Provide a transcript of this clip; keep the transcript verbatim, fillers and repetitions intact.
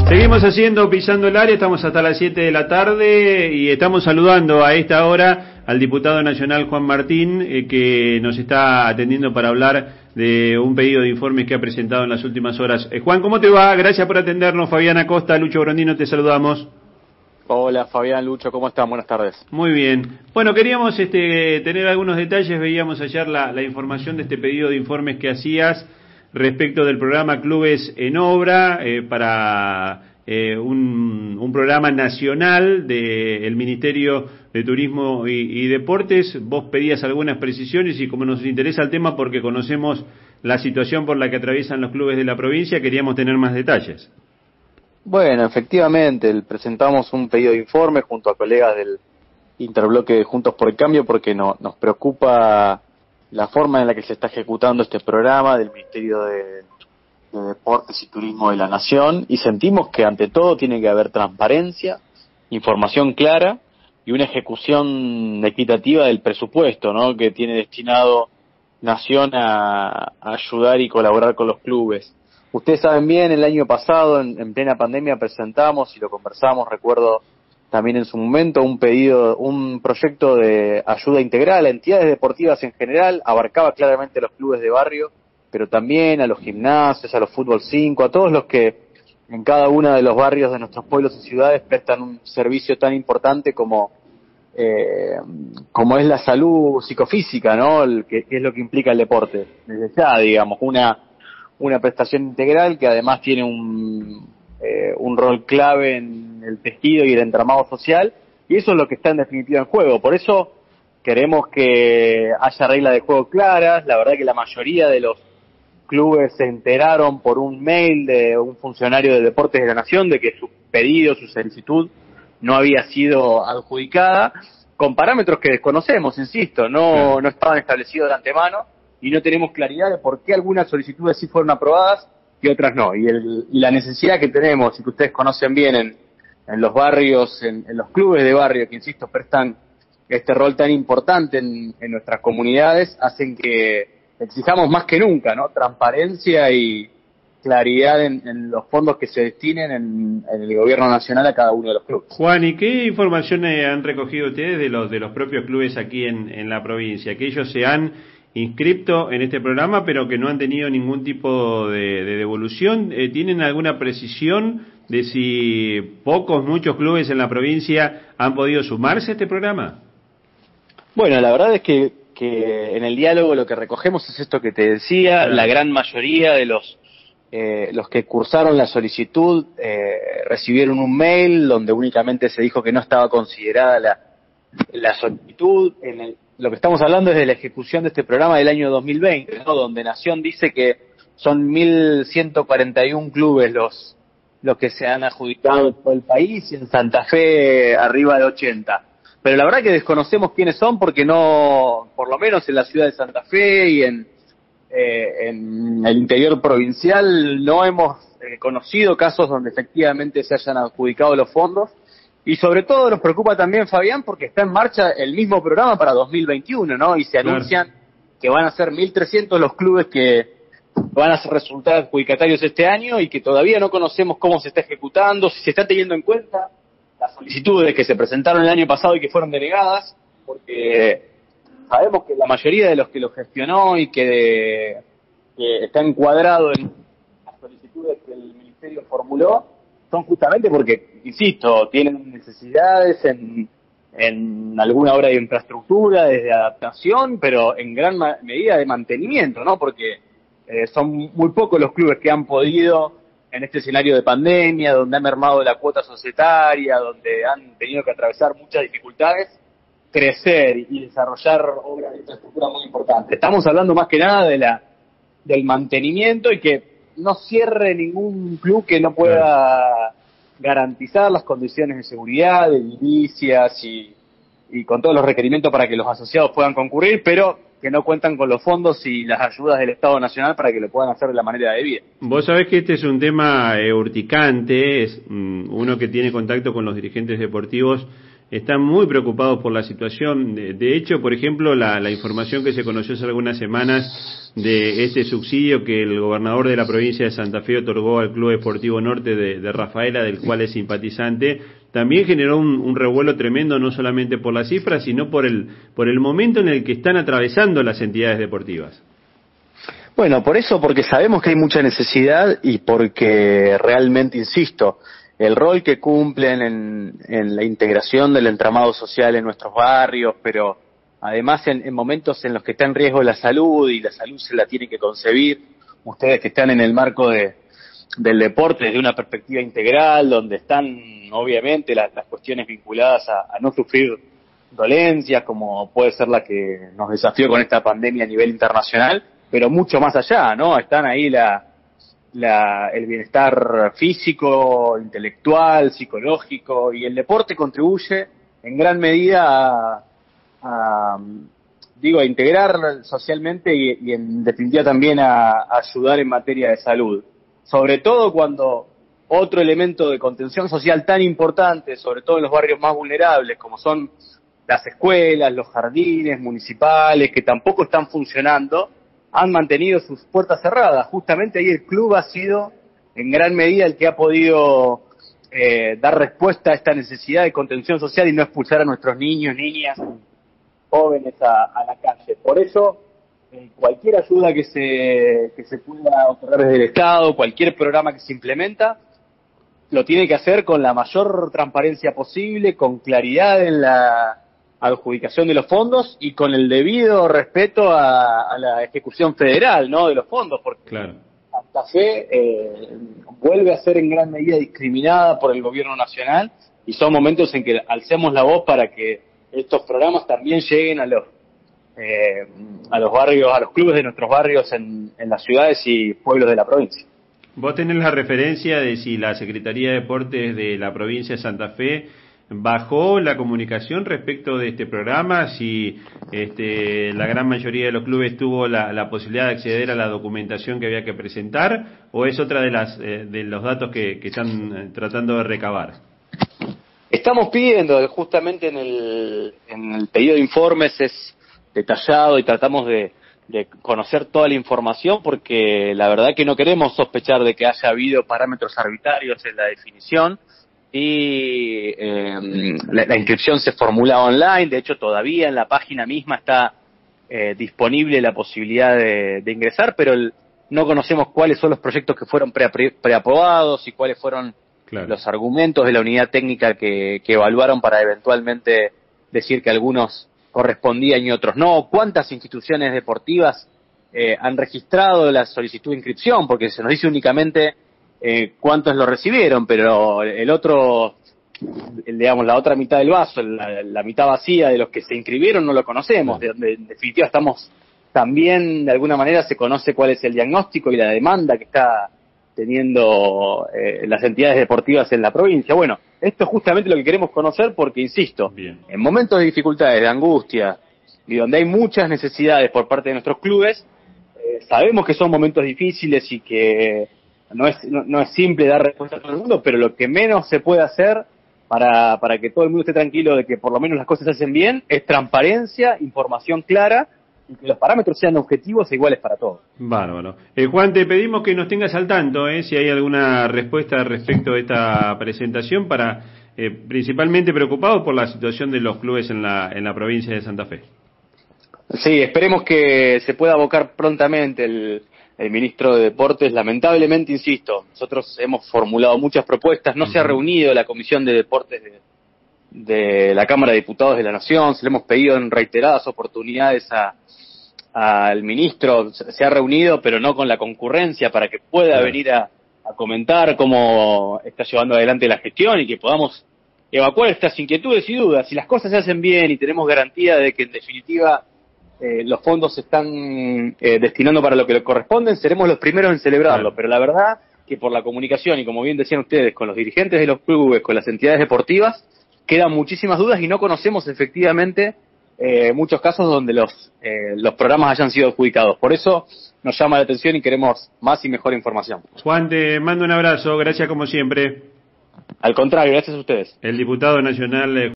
Seguimos haciendo Pisando el Área, estamos hasta las siete de la tarde y estamos saludando a esta hora al diputado nacional Juan Martín, eh, que nos está atendiendo para hablar de un pedido de informes que ha presentado en las últimas horas. Eh, Juan, ¿cómo te va? Gracias por atendernos. Fabián Acosta, Lucho Brondino, te saludamos. Hola Fabián, Lucho, ¿cómo están? Buenas tardes. Muy bien. Bueno, queríamos este, tener algunos detalles. Veíamos ayer la, la información de este pedido de informes que hacías respecto del programa Clubes en Obra eh, para eh, un, un programa nacional del Ministerio de Turismo y, y Deportes. Vos pedías algunas precisiones y como nos interesa el tema porque conocemos la situación por la que atraviesan los clubes de la provincia, queríamos tener más detalles. Bueno, efectivamente, presentamos un pedido de informe junto a colegas del interbloque de Juntos por el Cambio porque no, nos preocupa la forma en la que se está ejecutando este programa del Ministerio de, de Deportes y Turismo de la Nación y sentimos que ante todo tiene que haber transparencia, información clara y una ejecución equitativa del presupuesto, ¿no?, que tiene destinado Nación a, a ayudar y colaborar con los clubes. Ustedes saben bien, el año pasado, en, en plena pandemia, presentamos y lo conversamos, recuerdo también en su momento, un pedido, un proyecto de ayuda integral a entidades deportivas en general, abarcaba claramente a los clubes de barrio, pero también a los gimnasios, a los fútbol cinco, a todos los que en cada uno de los barrios de nuestros pueblos y ciudades prestan un servicio tan importante como eh, como es la salud psicofísica, ¿no?, el, que, que es lo que implica el deporte. Desde ya, digamos, una una prestación integral que además tiene un, eh, un rol clave en el tejido y el entramado social, y eso es lo que está en definitiva en juego. Por eso queremos que haya reglas de juego claras. La verdad que la mayoría de los clubes se enteraron por un mail de un funcionario de Deportes de la Nación de que su pedido, su solicitud no había sido adjudicada, con parámetros que desconocemos, insisto, no, no estaban establecidos de antemano, y no tenemos claridad de por qué algunas solicitudes sí fueron aprobadas y otras no. Y, el, y la necesidad que tenemos, y que ustedes conocen bien en, en los barrios, en, en los clubes de barrio, que insisto, prestan este rol tan importante en, en nuestras comunidades, hacen que exijamos más que nunca, ¿no?, transparencia y claridad en, en los fondos que se destinen en, en el gobierno nacional a cada uno de los clubes. Juan, ¿y qué información han recogido ustedes de los de los propios clubes aquí en, en la provincia? Que ellos se han inscripto en este programa, pero que no han tenido ningún tipo de, de devolución. Eh, ¿Tienen alguna precisión de si pocos, muchos clubes en la provincia han podido sumarse a este programa? Bueno, la verdad es que, que en el diálogo lo que recogemos es esto que te decía. Claro. La gran mayoría de los eh, los que cursaron la solicitud eh, recibieron un mail donde únicamente se dijo que no estaba considerada la, la solicitud. En el Lo que estamos hablando es de la ejecución de este programa del año dos mil veinte, ¿no?, donde Nación dice que son mil ciento cuarenta y uno clubes los los que se han adjudicado en todo el país y en Santa Fe arriba de ochenta. Pero la verdad que desconocemos quiénes son porque no, por lo menos en la ciudad de Santa Fe y en, eh, en el interior provincial no hemos eh, conocido casos donde efectivamente se hayan adjudicado los fondos. Y sobre todo nos preocupa también, Fabián, porque está en marcha el mismo programa para dos mil veintiuno, ¿no? Y se Claro. anuncian que van a ser mil trescientos los clubes que van a resultar adjudicatarios este año y que todavía no conocemos cómo se está ejecutando, si se está teniendo en cuenta las solicitudes que se presentaron el año pasado y que fueron denegadas, porque sabemos que la mayoría de los que lo gestionó y que, de, que está encuadrado en las solicitudes que el Ministerio formuló son justamente porque, insisto, tienen necesidades en, en alguna obra de infraestructura, desde adaptación, pero en gran ma- medida de mantenimiento, ¿no? Porque eh, son muy pocos los clubes que han podido, en este escenario de pandemia, donde han mermado la cuota societaria, donde han tenido que atravesar muchas dificultades, crecer y desarrollar obras de infraestructura muy importantes. Estamos hablando más que nada de la del mantenimiento y que no cierre ningún club que no pueda garantizar las condiciones de seguridad, de edilicias y, y con todos los requerimientos para que los asociados puedan concurrir, pero que no cuentan con los fondos y las ayudas del Estado Nacional para que lo puedan hacer de la manera debida. Vos sabés que este es un tema eh, urticante, es um, uno que tiene contacto con los dirigentes deportivos, están muy preocupados por la situación. De, de hecho, por ejemplo, la, la información que se conoció hace algunas semanas de este subsidio que el gobernador de la provincia de Santa Fe otorgó al Club Esportivo Norte de, de Rafaela, del cual es simpatizante, también generó un, un revuelo tremendo, no solamente por las cifras, sino por el, por el momento en el que están atravesando las entidades deportivas. Bueno, por eso, porque sabemos que hay mucha necesidad y porque realmente, insisto, el rol que cumplen en, en la integración del entramado social en nuestros barrios, pero además en, en momentos en los que está en riesgo la salud y la salud se la tiene que concebir, ustedes que están en el marco de, del deporte desde una perspectiva integral, donde están obviamente las, las cuestiones vinculadas a, a no sufrir dolencias, como puede ser la que nos desafió con esta pandemia a nivel internacional, pero mucho más allá, ¿no? Están ahí la, la, el bienestar físico, intelectual, psicológico, y el deporte contribuye en gran medida a, a digo, a integrar socialmente y, y en definitiva también a, a ayudar en materia de salud. Sobre todo cuando otro elemento de contención social tan importante, sobre todo en los barrios más vulnerables, como son las escuelas, los jardines municipales, que tampoco están funcionando, han mantenido sus puertas cerradas. Justamente ahí el club ha sido en gran medida el que ha podido eh, dar respuesta a esta necesidad de contención social y no expulsar a nuestros niños, niñas, jóvenes a, a la calle. Por eso, eh, cualquier ayuda que se, que se pueda otorgar desde el Estado, cualquier programa que se implementa, lo tiene que hacer con la mayor transparencia posible, con claridad en la adjudicación de los fondos y con el debido respeto a, a la ejecución federal, ¿no?, de los fondos, porque claro. Santa Fe eh, vuelve a ser en gran medida discriminada por el gobierno nacional y son momentos en que alcemos la voz para que estos programas también lleguen a los eh, a los barrios, a los clubes de nuestros barrios en, en las ciudades y pueblos de la provincia. ¿Vos tenés la referencia de si la Secretaría de Deportes de la provincia de Santa Fe bajó la comunicación respecto de este programa, si este, la gran mayoría de los clubes tuvo la, la posibilidad de acceder a la documentación que había que presentar, o es otra de las eh, de los datos que, que están tratando de recabar? Estamos pidiendo, justamente en el, en el pedido de informes es detallado y tratamos de, de conocer toda la información, porque la verdad que no queremos sospechar de que haya habido parámetros arbitrarios en la definición. Y eh, la, la inscripción se formula online, de hecho todavía en la página misma está eh, disponible la posibilidad de, de ingresar, pero el, no conocemos cuáles son los proyectos que fueron pre, pre, preaprobados y cuáles fueron claro. los argumentos de la unidad técnica que, que evaluaron para eventualmente decir que algunos correspondían y otros no. ¿Cuántas instituciones deportivas eh, han registrado la solicitud de inscripción? Porque se nos dice únicamente Eh, cuántos lo recibieron, pero el otro, el, digamos, la otra mitad del vaso, la, la mitad vacía de los que se inscribieron no lo conocemos. De, de, en definitiva estamos, también de alguna manera se conoce cuál es el diagnóstico y la demanda que está teniendo eh, las entidades deportivas en la provincia. Bueno, esto es justamente lo que queremos conocer porque, insisto, Bien. en momentos de dificultades, de angustia y donde hay muchas necesidades por parte de nuestros clubes, eh, sabemos que son momentos difíciles y que No es, no, no es simple dar respuesta a todo el mundo, pero lo que menos se puede hacer para, para que todo el mundo esté tranquilo de que por lo menos las cosas se hacen bien es transparencia, información clara y que los parámetros sean objetivos e iguales para todos. Bárbaro. Eh, Juan, te pedimos que nos tengas al tanto, eh, si hay alguna respuesta respecto a esta presentación, para eh, principalmente preocupados por la situación de los clubes en la, en la provincia de Santa Fe. Sí, esperemos que se pueda abocar prontamente el el ministro de Deportes. Lamentablemente, insisto, nosotros hemos formulado muchas propuestas, no uh-huh. se ha reunido la Comisión de Deportes de, de la Cámara de Diputados de la Nación, se le hemos pedido en reiteradas oportunidades a al ministro, se ha reunido, pero no con la concurrencia, para que pueda uh-huh. venir a, a comentar cómo está llevando adelante la gestión y que podamos evacuar estas inquietudes y dudas. Si las cosas se hacen bien y tenemos garantía de que, en definitiva, Eh, los fondos se están eh, destinando para lo que le corresponden, seremos los primeros en celebrarlo, pero la verdad que por la comunicación y como bien decían ustedes, con los dirigentes de los clubes, con las entidades deportivas, quedan muchísimas dudas y no conocemos efectivamente eh, muchos casos donde los eh, los programas hayan sido adjudicados. Por eso nos llama la atención y queremos más y mejor información. Juan, te mando un abrazo, gracias como siempre. Al contrario, gracias a ustedes. El diputado nacional